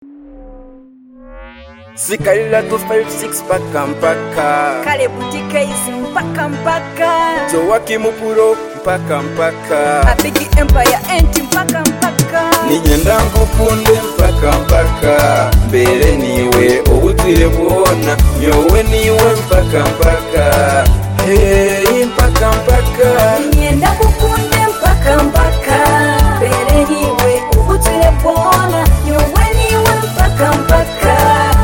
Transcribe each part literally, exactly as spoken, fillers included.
Sikalila two five six mpaka mpaka Kale butike izi mpaka mpaka Joaki Mupuro mpaka mpaka Abigi Empire enti mpaka mpaka Ninyenda ngukunde mpaka mpaka Mbere niwe obutire bwona Nyowe niwe mpaka mpaka Hey mpaka mpaka Ninyenda ngukunde mpaka mpaka Mbere niwe obutire bwona Nyowe niwe mpaka mpaka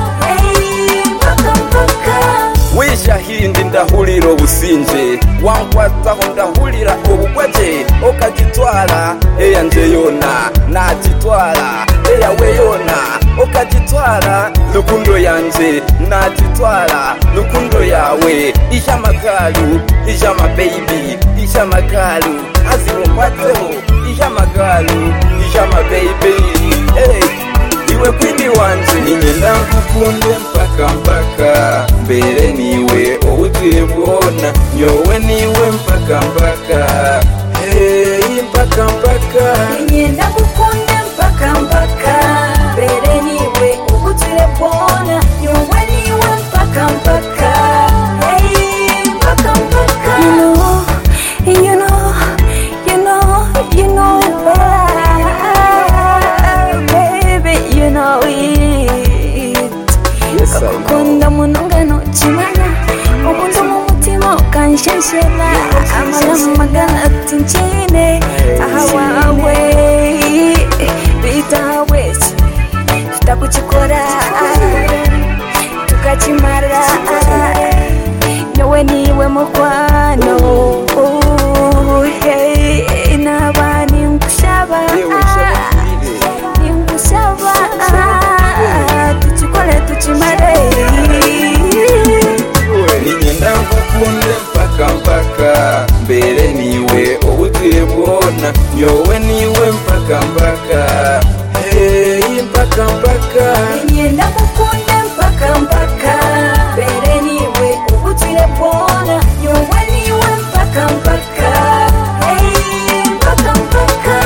Wisha hindi ndahulira obusinje wankwataho ndahulira obugwaje okagitwala eyanje yona nagitwala eyawe yona okagitwala lukundo yanje nagitwala lukundo yawe ijamagalu ijama baby ijamagalu azirumbatseho ijamagalu ijama baby hey. Iwe kwini wanje ninyenda ngukunde mpaka mpaka Mbere niwe obutire bwona Nyowe niwe mpaka mpaka Hey mpaka mpaka Ninyenda ngukunde mpaka mpaka Mbere niwe obutire bwona Nyowe niwe mpaka mpaka Hey mpaka mpaka You know, you know, you know, you know You know it. Yes, I know. Kunda munongano chimanya Omundu mumutima ukanshenshela Amala magana tinchine Ahawawe Bitawe Tutakuchikora Tukachimara Nyowe niwe mukwano Hey Nabani nkushaba Nkushaba Tuchikore tuchimare Ninyenda ngukunde mpaka mpaka Mbere niwe obutire bwona Nyowe niwe mpaka mpaka Hey mpaka mpaka Ninyenda ngukunde mpaka mpaka Mbere niwe obutire bwona Nyowe niwe mpaka mpaka Hey mpaka mpaka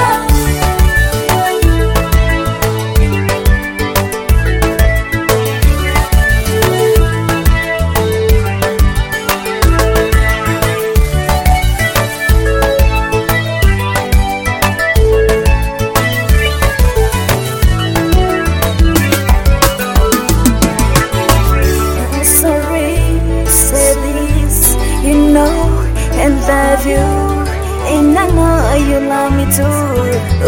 And love you, and I know you love me too.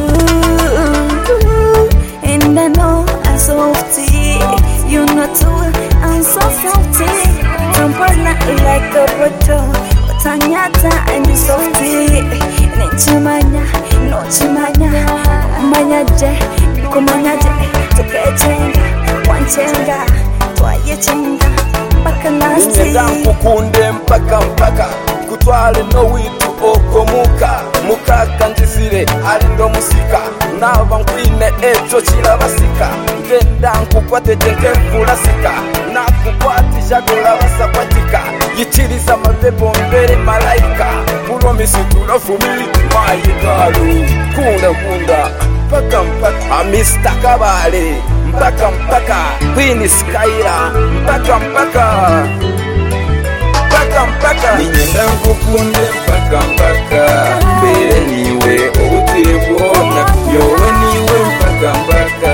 Ooh, and I know I'm softy, you know too. I'm so softy, Tampana like a bottle, Tanyata and you softy. Nichimanya, no chimanya, manyaje, kumanyaje, tukechenga, wanchenga, twayechenga, bakanasi. Ninyenda ngukunde mpaka mpaka Kutwale no witu okomuka Mukaka njizire ali ndo musika Nava nkwine echo chirabasika Ngenda nkukwate jenke fulasika Nakukwati jagola basakwatika Yichiriza mabebo mbere malaika Puromisi tulafumi mayikalu Kunda kunda mpaka mpaka Amista Kabale mpaka mpaka Queen Skyra mpaka mpaka Mpaka mpaka Ninyenda ngukunde mpaka mpaka Mbere niwe obutire bwona Nyowe niwe mpaka mpaka